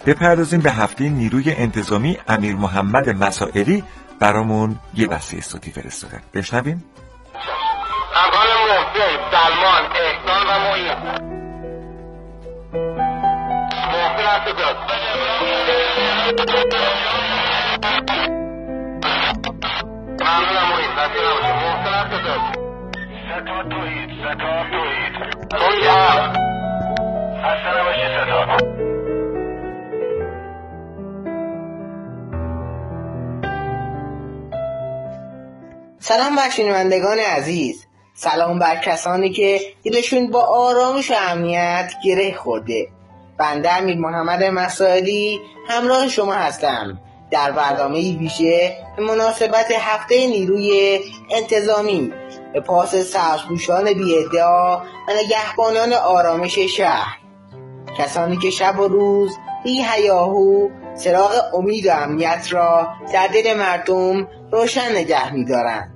بپردازیم به هفته نیروی انتظامی. امیر محمد مسائلی برامون یه بسته صوتی فرستادن، بشنویم. اموال محسن، سلمان، احسان و معین. محسن هست داد. ممنونم معین، نصیر نباشه. محسن هست داد. ستا تویید، ستا تویید. تویید هم. هسته نباشی ستا. سلام بر شنوندگان عزیز، سلام بر کسانی که دلشون با آرامش و امنیت گره خورده. بنده امیر محمد مسائلی همراه شما هستم در برنامه ویژه به مناسبت هفته نیروی انتظامی به پاس سبزپوشان بی‌ادعا و نگهبانان آرامش شهر، کسانی که شب و روز بی هیاهو چراغ امید و امنیت را در دل مردم روشن نگه می‌دارند.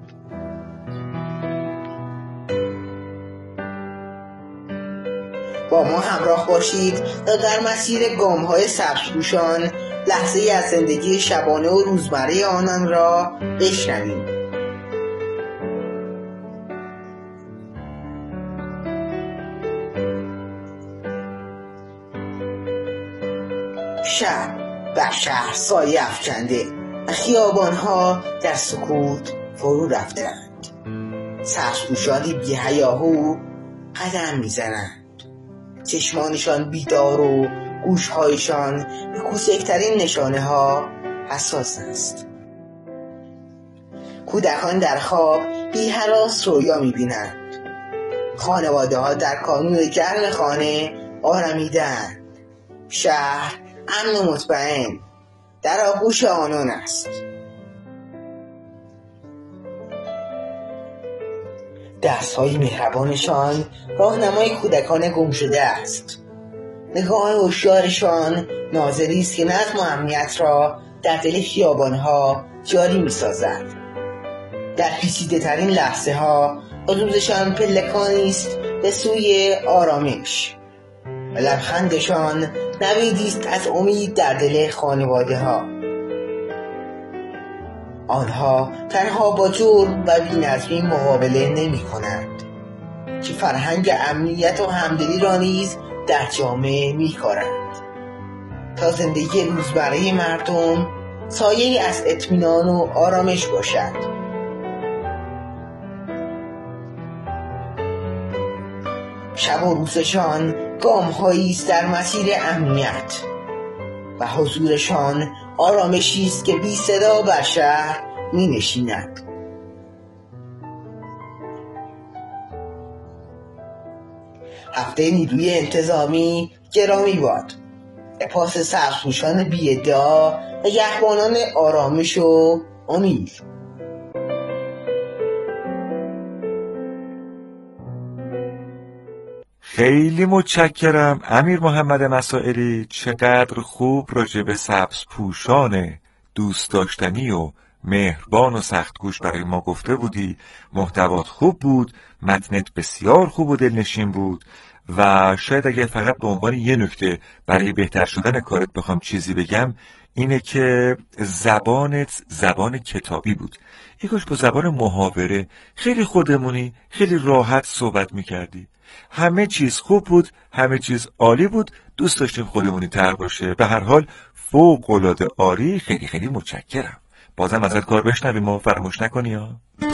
با ما همراه باشید تا در مسیر گام‌های سبزپوشان لحظه‌ای از زندگی شبانه و روزمره آنان را بشنویم. شب بر شهر سایه افکنده و خیابان‌ها در سکوت فرو رفتند. سبزپوشانی بی هیاهو قدم می‌زنند، چشمانشان بیدار و گوشهایشان به کوچکترین نشانه ها حساس است. کودکان در خواب بی هراس رویا می‌بینند. خانواده ها در کانون گرم خانه آرمیدند. شهر امن و مطمئن در آغوش آنان است. دست‌های مهربانشان راهنمای کودکان گم شده است. نگاه هوشیارشان ناظری است که نظم و امنیت را در دل خیابان‌ها جاری می‌سازد. در پیچیده‌ترین لحظه‌ها حضورشان پلکانی است به سوی آرامش و لبخندشان نویدی است از امید در دل خانواده‌ها. آنها تنها با جرم و بی‌نظمی مقابله نمی‌کنند، که فرهنگ امنیت و همدلی را نیز در جامعه می‌کارند تا زندگی روزمره مردم سایه‌ای از اطمینان و آرامش باشد. شب و روزشان گام‌هایی است در مسیر امنیت و حضورشان آرامشی است که بی صدا بر شهر می‌نشیند. هفته نیروی انتظامی گرامی باد. به پاس سبزپوشان بی‌ادعا و نگهبانان آرامش و امید. خیلی متشکرم امیر محمد مسائلی، چقدر خوب راجع به سبزپوشان دوست داشتنی و مهربان و سختگوش برای ما گفته بودی. محتوات خوب بود، متنت بسیار خوب و دلنشین بود و شاید اگر فقط به عنوان یه نکته برای بهتر شدن کارت بخوام چیزی بگم اینه که زبانت زبان کتابی بود. یکاش با زبان محاوره خیلی خودمونی، خیلی راحت صحبت میکردی. همه چیز خوب بود، همه چیز عالی بود، دوست داشتیم خودمونی تر باشه. به هر حال فوق‌العاده عالی، خیلی خیلی متشکرم. بازم ازت کار بشنویم و فراموش نکنی ها.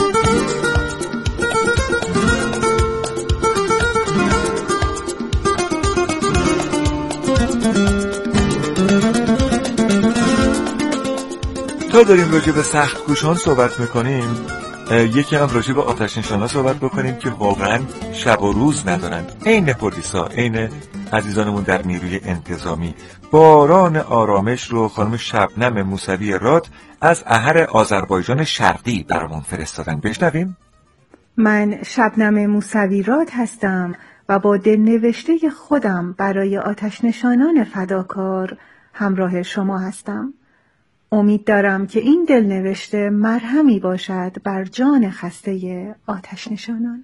تا داریم راجع به سخت‌کوشان صحبت میکنیم، یکی هم راجع به آتش‌نشانا صحبت بکنیم که واقعا شب و روز ندارن. عین پلیسا، عین عزیزانمون در نیروی انتظامی. باران آرامش رو خانم شبنم موسوی راد از احر آذربایجان شرقی برامون فرستادن، بشنویم. من شبنم موسوی راد هستم و با دلنوشته خودم برای آتش‌نشانان فداکار همراه شما هستم. امید دارم که این دلنوشته مرهمی باشد بر جان خسته آتش‌نشانان.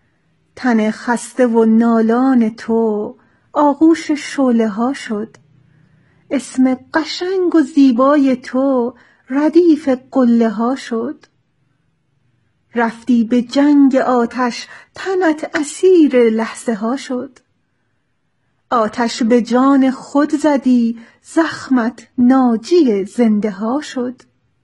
تن خسته و نالان تو آغوش شعله ها شد، اسم قشنگ و زیبای تو ردیف قله ها شد. رفتی به جنگ آتش، تنت اسیر لحظه ها شد. آتش به جان خود زدی، زخمت ناجی زنده ها شد.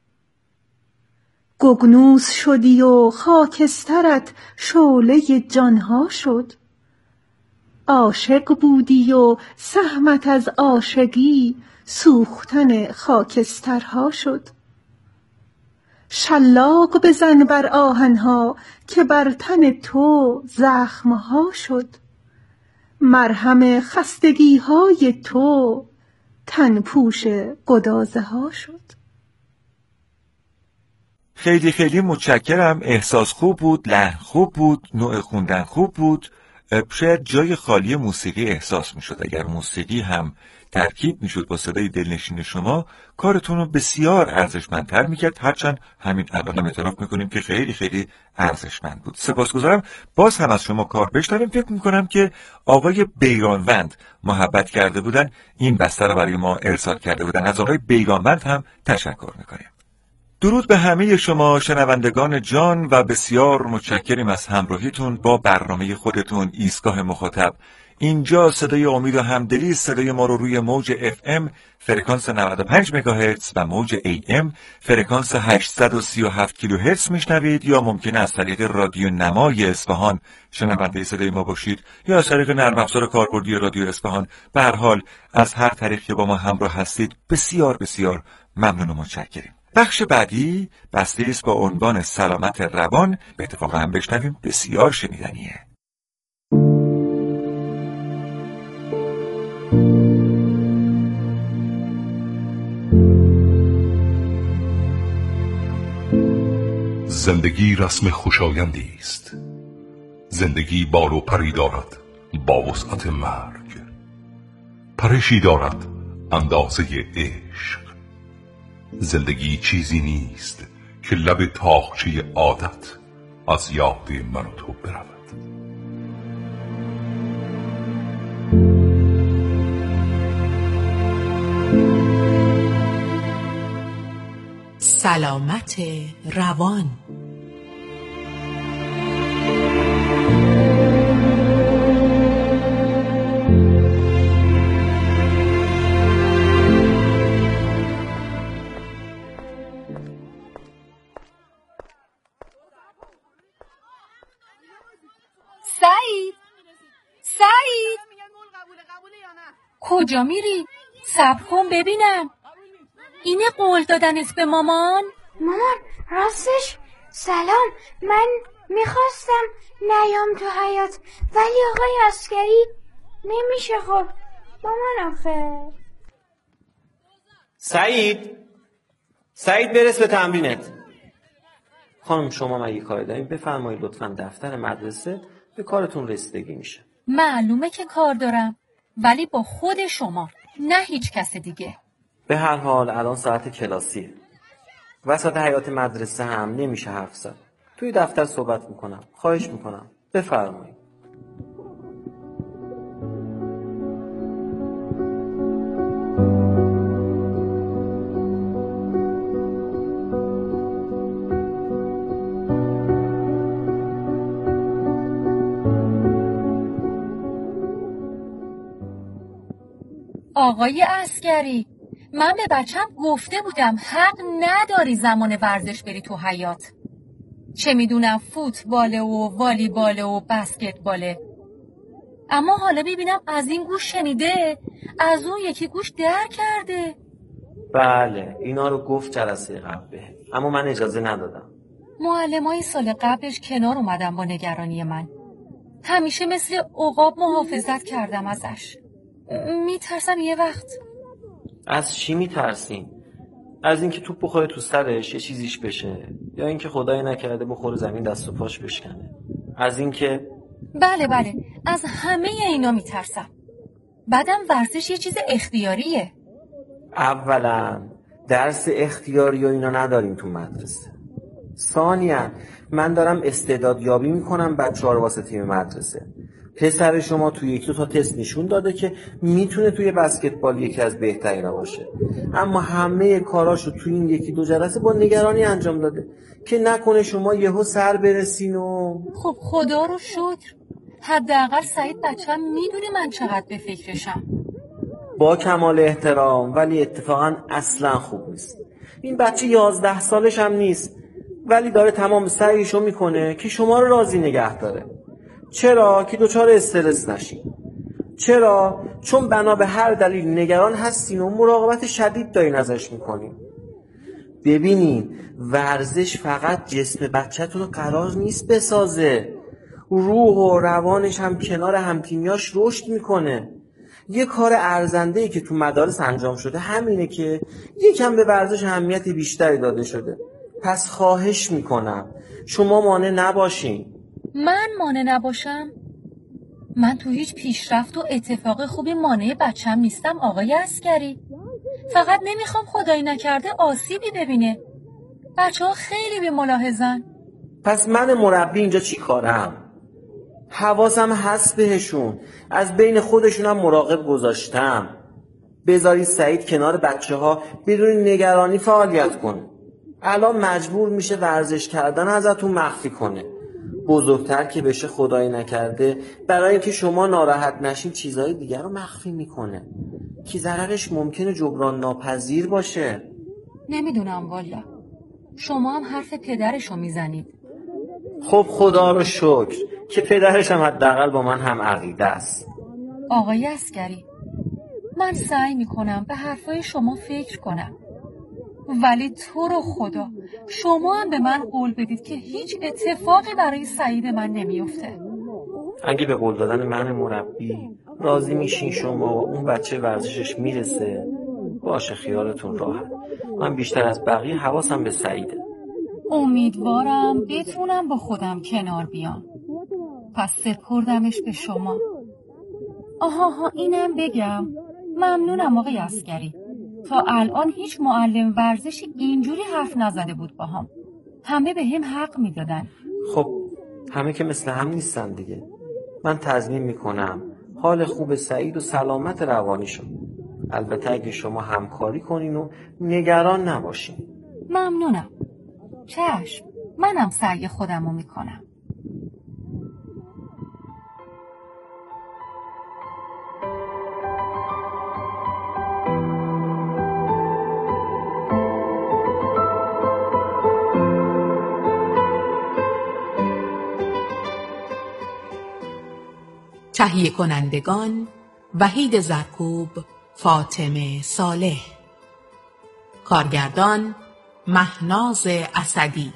گگنوس شدی و خاکسترت شعله جانها شد. عاشق بودی و سهمت از عاشقی سوختن خاکسترها شد. شلاق بزن بر آهنها که بر تن تو زخمها شد. مرهم خستگیهای تو تن پوش گدازه ها شد. خیلی خیلی متشکرم. احساس خوب بود، لحن خوب بود، نوع خوندن خوب بود. شاید جای خالی موسیقی احساس می شد. اگر موسیقی هم ترکیب می شد با صدای دلنشین شما، کارتون رو بسیار ارزشمندتر می کرد. هرچند همین الان هم اعتراف می کنیم که خیلی خیلی ارزشمند بود. سپاسگزارم. باز هم از شما کار بشنویم. فکر می کنم که آقای بیرانوند محبت کرده بودن، این بسته رو برای ما ارسال کرده بودن. از آقای بیرانوند هم تشکر می کنیم. درود به همه شما شنوندگان جان و بسیار متشکریم از همراهیتون با برنامه خودتون ایستگاه مخاطب. اینجا صدای امید و همدلی، صدای ما رو روی موج FM فرکانس 95 مگاهرتز و موج AM فرکانس 837 کیلوهرتز میشنوید، یا ممکنه از طریق رادیو نمای اصفهان شنونده صدای ما باشید، یا از طریق نرم افزار کاربردی رادیو اصفهان. به هر حال از هر طریق که با ما همراه هستید بسیار بسیار ممنون و متشکریم. بخش بعدی بسته است با عنوان سلامت روان. به اتفاق هم بشنویم، بسیار شنیدنیه. زندگی رسم خوشایندی است. زندگی بال و پری دارد با وسعت مرگ. پرشی دارد اندازه عشق. زندگی چیزی نیست که لب تاقچه عادت از یاد من و تو برود. سلامت روان. سعید کجا میری؟ صبر کن ببینم. اینه قول دادنت به مامان؟ مامان راستش سلام، من میخواستم نیام تو حیاط ولی آقای عسکری نمیشه. خب مامان آخه. سعید برس به تمرینت. خانم شما مگه کاری دارین؟ بفرمایید لطفاً دفتر مدرسه، به کارتون رسیدگی میشه. معلومه که کار دارم، ولی با خود شما، نه هیچ کس دیگه. به هر حال الان ساعت کلاسیه. وسط حیاط مدرسه هم نمیشه حرف زد. توی دفتر صحبت میکنم. خواهش میکنم بفرمایید. آقای عسکری، من به بچم گفته بودم حق نداری زمان ورزش بری تو حیاط. چه میدونم فوتباله و والیباله و بسکتباله. اما حالا ببینم از این گوش شنیده، از اون یکی گوش در کرده. بله اینا رو گفت جلسه قبل، اما من اجازه ندادم. معلمای سال قبلش کنار اومدن با نگرانی من. همیشه مثل عقاب محافظت کردم ازش. میترسم یه وقت. از چی میترسین؟ از اینکه توپ بخوره تو سرش یه چیزیش بشه، یا اینکه خدای نکرده بخوره زمین دست و پاش بشکنه؟ از اینکه بله از همه اینا میترسم. بعدم ورزش یه چیز اختیاریه. اولا درس اختیاری و اینا نداریم تو مدرسه. ثانیا من دارم استعداد یابی میکنم بچه‌ها رو واسه تیم مدرسه. پسر شما توی 1-2 تا تست نشون داده که میتونه توی بسکتبال یکی از بهترینا باشه، اما همه کاراشو توی این 1-2 جلسه با نگرانی انجام داده که نکنه شما یهو سر برسین و... خب خدا رو شکر، حداقل سعید بچه‌م میدونه من چقدر به فکرشم. با کمال احترام، ولی اتفاقا اصلا خوب نیست. این بچه 11 سالش هم نیست، ولی داره تمام سعیشو میکنه که شما رو راضی نگه داره. چرا؟ که دچار استرس نشین. چرا؟ چون بنا به هر دلیل نگران هستین و مراقبت شدید دارین ازش میکنین. ببینین، ورزش فقط جسم بچه‌تون رو قرار نیست بسازه، روح و روانش هم کنار همتیمیاش رشد میکنه. یه کار ارزنده‌ای که تو مدارس انجام شده همینه که یکم به ورزش اهمیت بیشتری داده شده. پس خواهش میکنم شما مانع نباشین. من مانع نباشم؟ من تو هیچ پیشرفت و اتفاق خوبی مانع بچم نیستم آقای عسگری. فقط نمیخوام خدایی نکرده آسیبی ببینه. بچه‌ها خیلی به ملاحظن. پس من مربی اینجا چی کارم؟ حواسم هست بهشون، از بین خودشونم مراقب گذاشتم. بذارید سعید کنار بچه‌ها بدون نگرانی فعالیت کنه. الان مجبور میشه ورزش کردن ازتون مخفی کنه. بزرگتر که بشه خدایی نکرده برای اینکه شما ناراحت نشین چیزهای دیگر رو مخفی میکنه که ضررش ممکنه جبران ناپذیر باشه. نمیدونم والا، شما هم حرف پدرشو میزنید. خب خدا رو شکر که پدرش هم حداقل با من هم عقیده است. آقای عسگری، من سعی میکنم به حرفای شما فکر کنم، ولی تو رو خدا شما هم به من قول بدید که هیچ اتفاقی برای سعید من نمیفته. اگه به قول دادن من مربی راضی میشین شما و اون بچه ورزشش میرسه، باشه خیالتون راحت. من بیشتر از بقیه حواسم به سعیده. امیدوارم بتونم با خودم کنار بیام. پس سپردمش به شما. آها اینم بگم، ممنونم آقای عسگری. تا الان هیچ معلم ورزشی اینجوری حرف نزده بود باهام. همه به هم حق میدادن. خب همه که مثل هم نیستن دیگه. من تضمین میکنم حال خوب سعید و سلامت روانیشون. البته اگه شما همکاری کنین و نگران نباشین. ممنونم. چشم، منم سعی خودم رو میکنم. تهیه کنندگان: وحید زرکوب، فاطمه صالح. کارگردان: مهناز اسدی.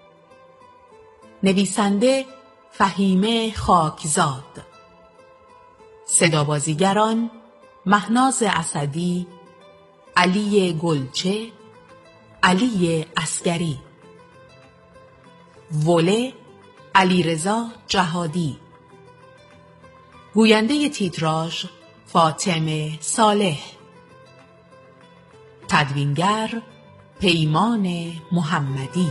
نویسنده: فهیمه خاکزاد. صدا بازیگران: مهناز اسدی، علی گلچه، علی عسگری. وله: علیرضا جهادی. گوینده تیتراژ: فاطمه صالح. تدوینگر: پیمان محمدی.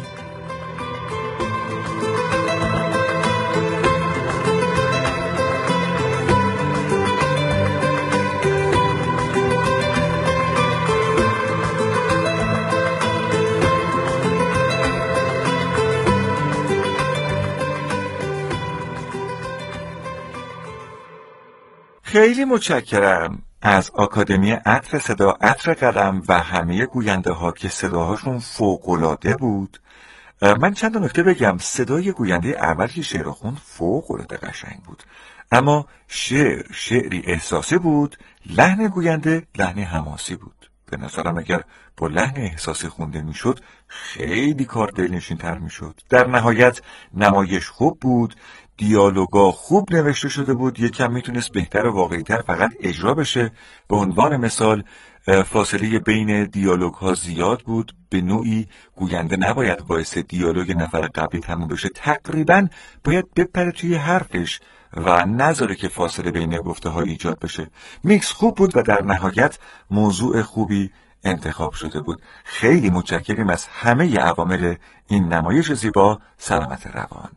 خیلی متشکرم از آکادمی عطر صدا، عطر قلم و همه گوینده ها که صداهاشون فوق‌العاده بود. من چند نکته بگم. صدای گوینده اول که شعر خوند فوق‌العاده قشنگ بود، اما شعری احساسی بود. لحن گوینده لحن حماسی بود. به نظرم اگر با لحن احساسی خونده میشد خیلی کار دلنشین تر میشد. در نهایت نمایش خوب بود، دیالوگا خوب نوشته شده بود، یکم میتونست بهتر و واقعی‌تر فقط اجرا بشه. به عنوان مثال فاصله بین دیالوگ ها زیاد بود، به نوعی گوینده نباید باعث دیالوگ نفر قبلی تموم بشه، تقریبا باید بپره توی حرفش و نذاره که فاصله بین گفته ها ایجاد بشه. میکس خوب بود و در نهایت موضوع خوبی انتخاب شده بود. خیلی متشکرم از همه عوامل این نمایش زیبا. سلامت روان.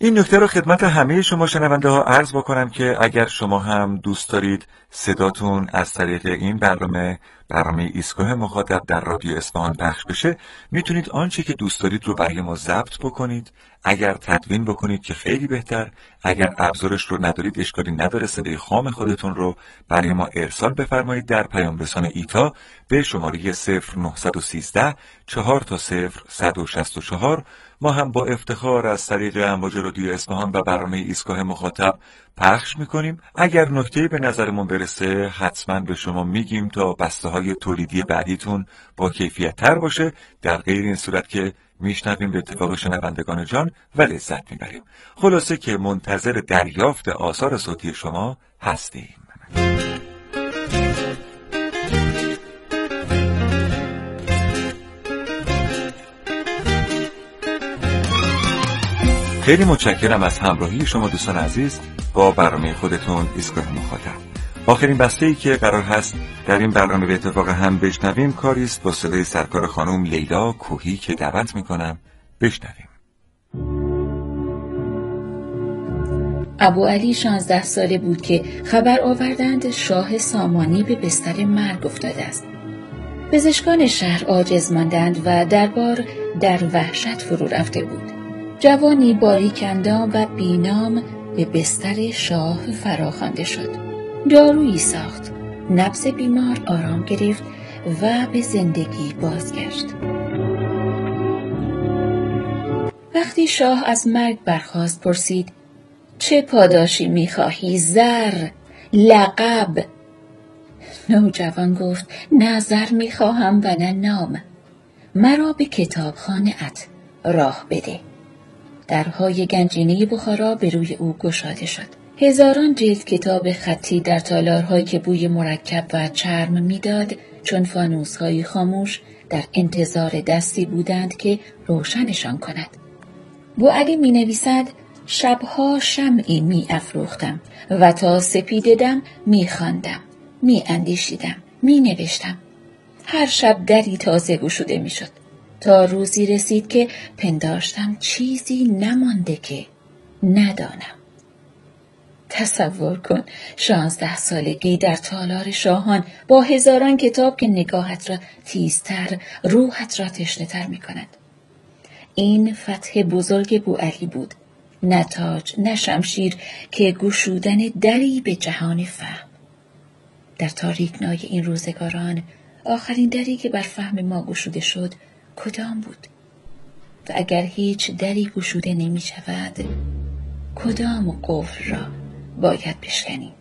این نکته رو خدمت همه شما شنونده ها عرض بکنم که اگر شما هم دوست دارید صداتون از طریق این برنامه ایستگاه مخاطب در رادیو اصفهان پخش بشه، میتونید آنچه که دوست دارید رو برای ما ضبط بکنید. اگر تدوین بکنید که خیلی بهتر، اگر ابزارش رو ندارید اشکالی نداره، صدای خام خودتون رو برای ما ارسال بفرمایید در پیام رسان ایتا به شماره 0913 4 تا 0 164. ما هم با افتخار از طریق امواج رادیو اصفهان و برنامه ایستگاه مخاطب پخش میکنیم. اگر نکته‌ای به نظرمون برسه حتما به شما میگیم تا بسته‌های تولیدی بعدیتون با کیفیت تر باشه. در غیر این صورت که میشنویم به اتفاق شنوندگان جان و لذت میبریم. خلاصه که منتظر دریافت آثار صوتی شما هستیم. خیلی متشکرم از همراهی شما دوستان عزیز با برنامه خودتون ایستگاه مخاطب. آخرین بسته‌ای که قرار هست در این برنامه به اتفاق هم بشنویم کاری است با صدای سرکار خانم لیلا کوهی که دعوت میکنم بشنویم. ابوعلی 16 ساله بود که خبر آوردند شاه سامانی به بستر مرگ افتاده است. پزشکان شهر عاجز ماندند و دربار در وحشت فرو رفته بود. جوانی باریک اندام و بینام به بستر شاه فراخوانده شد. دارویی ساخت. نبض بیمار آرام گرفت و به زندگی بازگشت. وقتی شاه از مرگ برخاست پرسید: چه پاداشی می‌خواهی؟ زر، لقب؟ نوجوان گفت: نه زر می‌خواهم و نه نام. مرا به کتابخانه‌ات راه بده. درهای گنجینه بخارا به روی او گشاده شد. هزاران جلد کتاب خطی در تالارهایی که بوی مرکب و چرم میداد چون فانوس‌های خاموش در انتظار دستی بودند که روشنشان کند. بوعلی می‌نویسد: شبها شمعی می‌افروختم و تا سپیده دم می‌خواندم، می‌اندیشیدم، می‌نوشتم. هر شب دری تازه گشوده می‌شد تا روزی رسید که پنداشتم چیزی نمانده که ندانم. تصور کن 16 سالگی در تالار شاهان با هزاران کتاب که نگاهت را تیزتر، روحت را تشنه‌تر می‌کند. این فتح بزرگ بوعلی بود، نه تاج نه شمشیر که گشودن دری به جهان فهم. در تاریکنای این روزگاران آخرین دری که بر فهم ما گشوده شد کدام بود؟ و اگر هیچ دری گشوده نمی شود کدام قفل را باید بشکنیم؟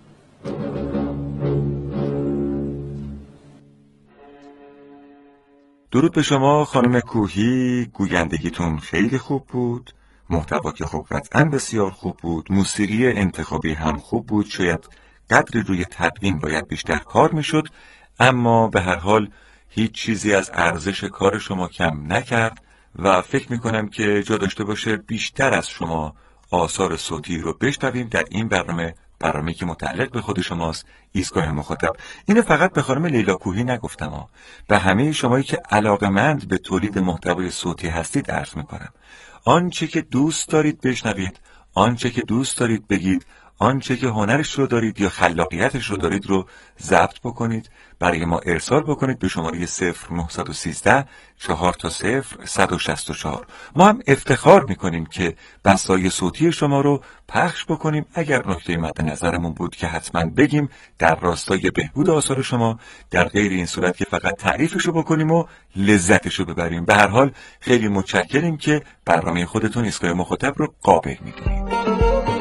درود به شما خانم کوهی، گویندگیتون خیلی خوب بود، محتوا که خوب قطعاً بسیار خوب بود، موسیقی انتخابی هم خوب بود، شاید قدری روی تدوین باید بیشتر کار میشد، اما به هر حال هیچ چیزی از ارزش کار شما کم نکرد و فکر میکنم که جا داشته باشه بیشتر از شما آثار صوتی رو بشنویم در این برنامه که متعلق به خود شماست، ایستگاه مخاطب. اینو فقط به خانم لیلا کوهی نگفتم، به همه شمایی که علاقه‌مند به تولید محتوای صوتی هستید عرض میکنم. آنچه که دوست دارید بشنوید، آنچه که دوست دارید بگید، آنچه که هنرش رو دارید یا خلاقیتش رو دارید رو ضبط بکنید، برای ما ارسال بکنید به شماره 0913 4 تا 0 164. ما هم افتخار میکنیم که بسته‌های صوتی شما رو پخش بکنیم. اگر نکته مد نظرمون بود که حتما بگیم در راستای بهبود آثار شما، در غیر این صورت که فقط تعریفشو بکنیم و لذتشو ببریم. به هر حال خیلی متشکریم که برنامه خودتون ایستگاه مخاطب رو قابل میدونید.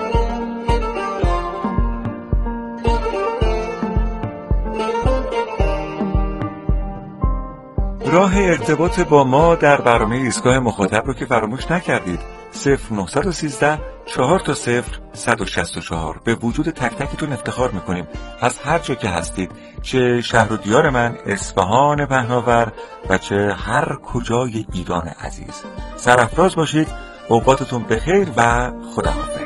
راه ارتباط با ما در برنامه ایستگاه مخاطب رو که فراموش نکردید. 0913 4 تا 0 164. به وجود تک تکتون افتخار میکنیم از هر جا که هستید، چه شهر و دیار من اصفهان پهناور و چه هر کجای ایران عزیز. سرافراز باشید، اوقاتتون بخیر و خداحافظ.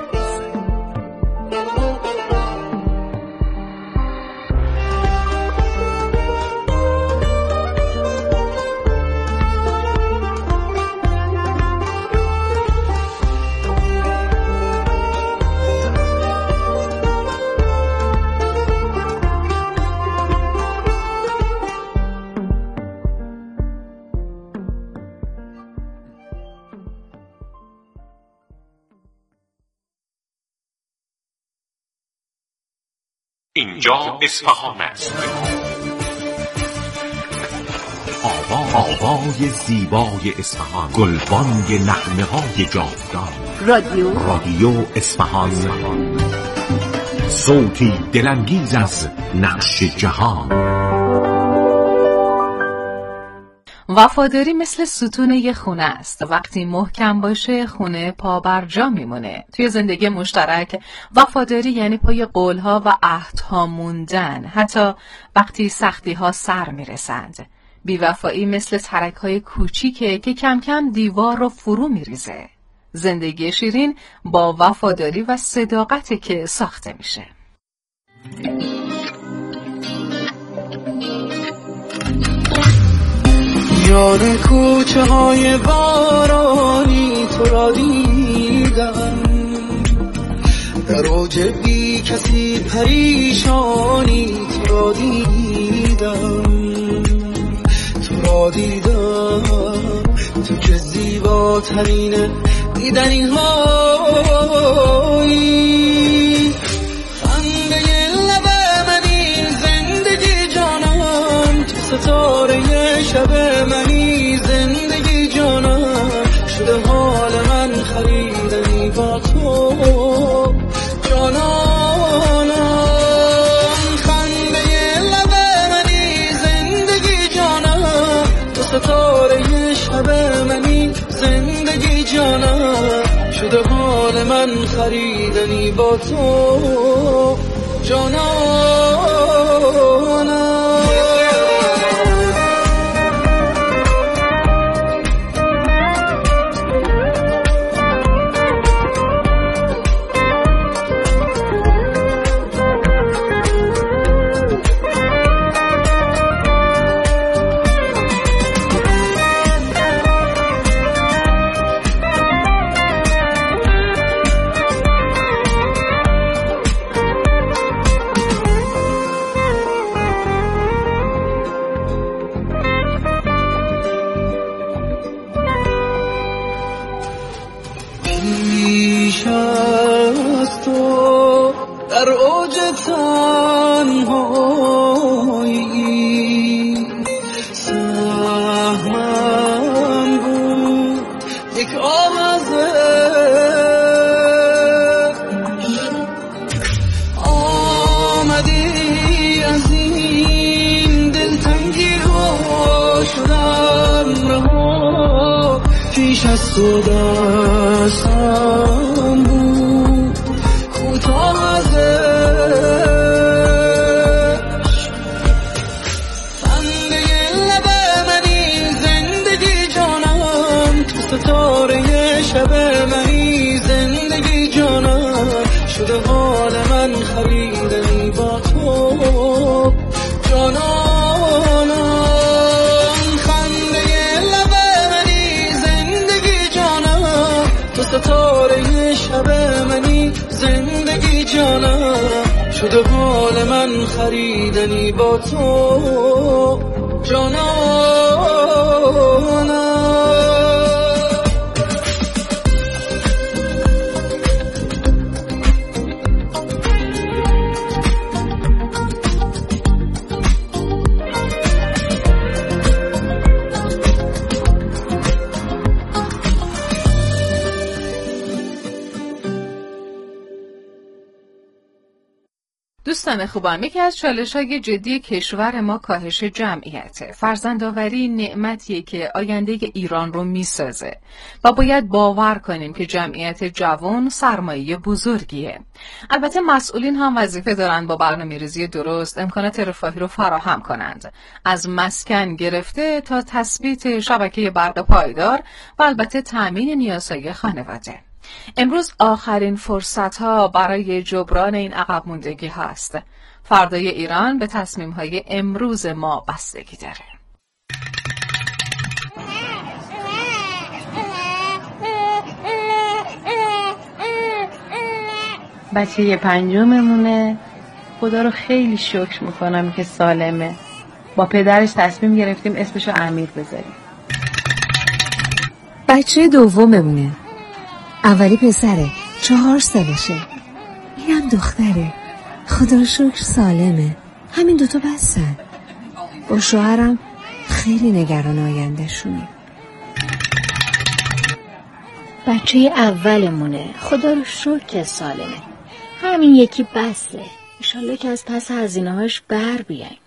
اینجا اصفهان است. آوای زیبای اصفهان، گلبانگ نغمه‌های جاودان. رادیو اصفهان، صوتی دلانگیز از نقش جهان. وفاداری مثل ستون یه خونه است. وقتی محکم باشه خونه پا بر جا میمونه. توی زندگی مشترک وفاداری یعنی پای قولها و عهدها موندن، حتی وقتی سختی‌ها سر میرسند. بی‌وفایی مثل ترک‌های کوچیکه که کم کم دیوار رو فرو میریزه. زندگی شیرین با وفاداری و صداقته که ساخته میشه. یاد کوچه های بارانی تو را دیدم، در اوج بی کسی پریشانی تو را دیدم، تو که زیباترین دیدنی هایی، خنده لب منی زندگی جانم، تو ستاره شب منی زندگی جانم، شده حال من خریدنی با تو جانانم، خنده لب منی زندگی جانم، تو ستاره شب منی زندگی جانم، شده حال من خریدنی با تو جانانم. در اوج تنهایی سهمم بود یک آموزش، آمدی از این دلتنگی ها شدم رها، پیش از تو دستم بود کوتاه شده حال من خریدنی با تو جانانم، خنده لب منی زندگی جانم، تو ستاره شب منی زندگی جانم، شده حال من خریدنی با تو جانانم. دوستان خوبم، یکی از چالش‌های جدی کشور ما کاهش جمعیته. فرزندآوری نعمتیه که آینده ایران رو میسازه و باید باور کنیم که جمعیت جوان سرمایه بزرگیه. البته مسئولین هم وظیفه دارن با برنامه‌ریزی درست امکانات رفاهی رو فراهم کنند، از مسکن گرفته تا تثبیت شبکه برق پایدار و البته تأمین نیازهای خانواده. امروز آخرین فرصت‌ها برای جبران این عقب موندگی هست. فردای ایران به تصمیم‌های امروز ما بستگی داره. بچه پنجممونه. خدا رو خیلی شکر میکنم که سالمه. با پدرش تصمیم گرفتیم اسمشو امیر بذاریم. بچه دوممونه. اولی پسره، 4 سالشه. اینم دختره. خدا رو شکر سالمه. همین دوتا بسن. با شوهرم خیلی نگران آینده‌شونیم. بچه اولمونه. خدا رو شکر سالمه. همین یکی بسه. انشالله که از پس هزینه‌هاش بر بیایم.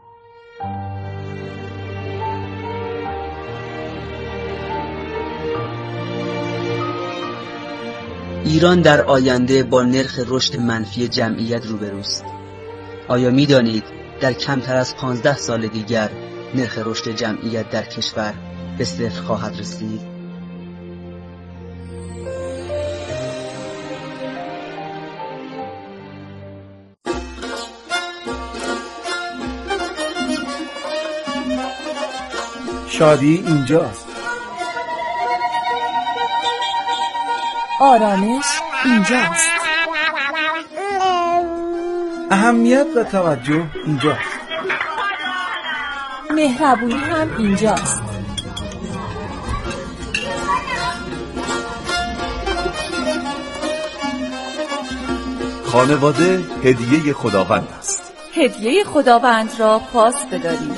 ایران در آینده با نرخ رشد منفی جمعیت روبروست. آیا می دانید در کمتر از 15 سال دیگر نرخ رشد جمعیت در کشور به صفر خواهد رسید؟ شادی اینجاست. آرامش اینجاست. اهمیت و توجه اینجاست. مهربونی هم اینجاست. خانواده هدیه خداوند است. هدیه خداوند را پاس بداریم.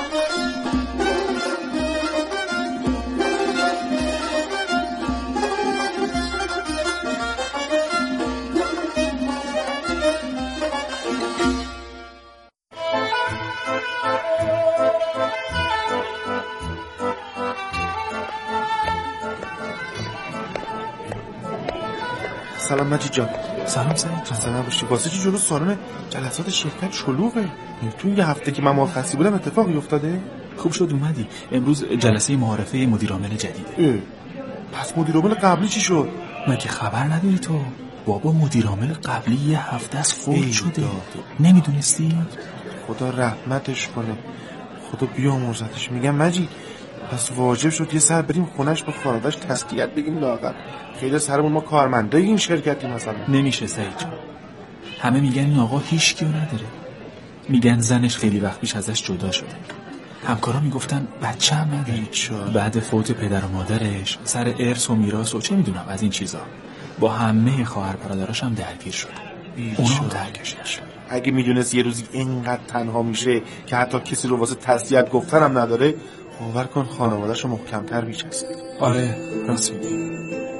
سلام مجید جان. سلام سعید جان. سلام باشی. واسه چی جلو سالن جلسات شرکت شلوغه؟ تو یه هفته که من مرخصی بودم اتفاقی افتاده؟ خوب شد اومدی. امروز جلسه معارفه مدیر عامل جدیده. پس مدیر عامل قبلی چی شد؟ مگه خبر نداری تو؟ بابا مدیر عامل قبلی یه هفته از فوت شده. نمیدونستی؟ خدا رحمتش کنه. خدا بیامرزتش. میگم مجید پس واجب شد یه سر بریم خونش با خانواده‌اش تسلیت بگیم لااقل. خیلی سرمون ما کارمندای این شرکتی مثلا. نمیشه سعید جان. همه میگن این آقا هیچ کیو نداره. میگن زنش خیلی وقت پیش ازش جدا شده. همکارا میگفتن بچه هم نداره. بعد فوت پدر و مادرش سر ارث و میراث و چه میدونم از این چیزا با همه خواهر برادراش هم درگیر شده. اونا هم درگیرش. اگه میدونست یه روزی اینقدر تنها میشه که حتی کسی رو واسه تسلیت گفتن هم نداره، باور کن خانواده‌شو محکم‌تر میچسبه. آره راست میگی.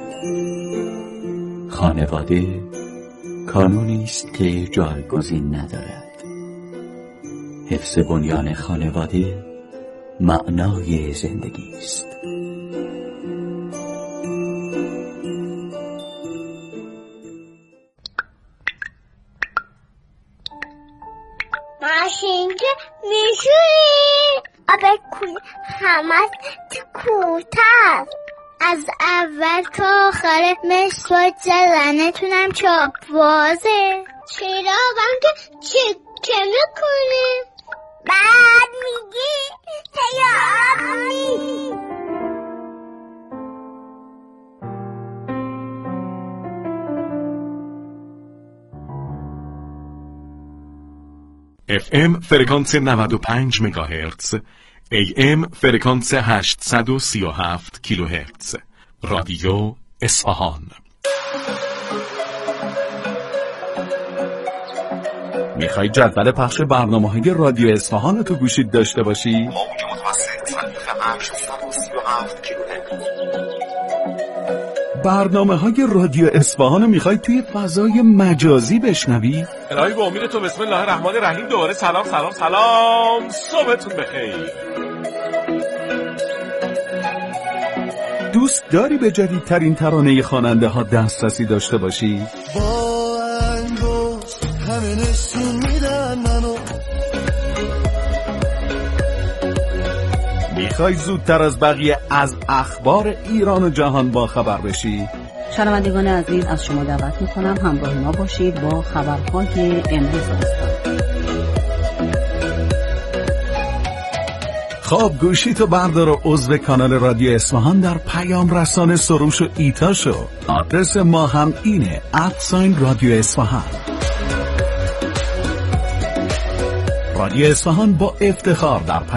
خانواده کانونی است که جایگزین ندارد. حفظ بنیان خانواده معنای زندگی است. ماشین که میشوری آب همه تو کوتاه از اول تا آخر مسواک زدنتونم چاپ وازه. چرا هم که چه میکنی؟ بعد میگی تیاری. FM فرکانس 95 مگاهرتز، AM فرکانس 837 کیلوهرتز. رادیو اصفهان. میخوای جدول پخش برنامه‌های رادیو اصفهان رو تو گوشیت داشته باشی؟ موج متوسط 837 کیلوهرتز. برنامه‌های رادیو اصفهان رو میخوای توی فضای مجازی بشنوی؟ الهی به امید تو بسم الله الرحمن الرحیم. دوباره سلام. صبحتون بخیر. دوست داری به جدیدترین ترانه خواننده ها دسترسی داشته باشی؟ با انگشت همه نشون میدن منو. میخوای زودتر از بقیه از اخبار ایران و جهان با خبر بشی؟ شنوندگان عزیز از شما دعوت میکنم همراه ما باشید با خبرهای امروز هستم. خب گوشیتو بردار و عضو کانال رادیو اصفهان در پیام رسانه سروش و ایتا شو. آدرس ما هم اینه @رادیو اصفهان. رادیو اصفهان با افتخار در